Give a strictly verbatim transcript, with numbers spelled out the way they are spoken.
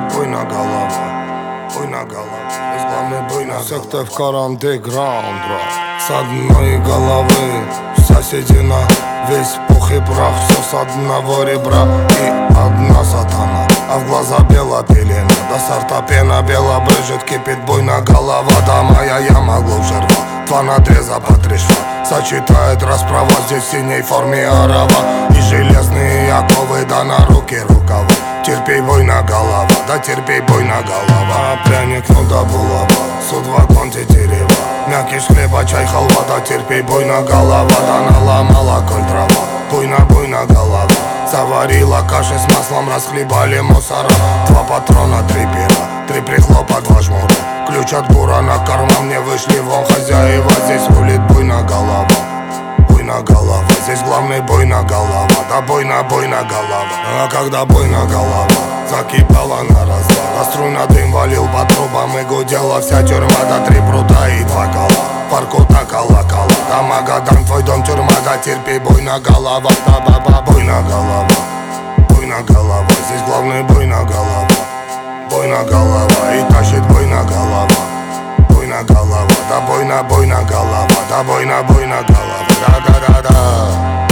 буйна голова, буйна голова. Здесь главный буйна голова. Секта в карандеграунд, с одной головы вся седина, весь пух и прах, все с одного ребра. И одна сатана, а в глаза бела пелена. До сорта пена бела брыжет, кипит буйна голова. Да моя яма глубже рва, два надреза по три шва. Сочетает расправа, здесь в синей форме орава. И железные оковы, да на руки рукава. Терпей, буйна голова, да терпей, буйна голова. Пряник, ну да булава, суд вагон тетерева. Мякиш хлеба, чай, халва, да терпей, буйна голова. Да наломала коль трава, буйна, буйна голова. Заварила каши с маслом, расхлебали мусора. Два патрона, три пера, три прихлопа, два жмура. Ключ от бура на карман, мне вышли вон хозяева. Здесь рулит буйна голова, буйна голова. Здесь главный буйна голова, да буйна, буйна голова. А когда буйна голова закипала на развал, а струна дым валил по трубам, и гудела вся тюрьма. Да три пруда и два кола, парку так колокола. Да Магадан, твой дом тюрьма, да терпи, буйна голова. Да баба, буйна голова, буйна голова. Здесь главный буйна голова, буйна голова. И тащит буйна голова, буйна голова. Да буйна, буйна голова, да буйна, буйна голова. Да, да, да, да.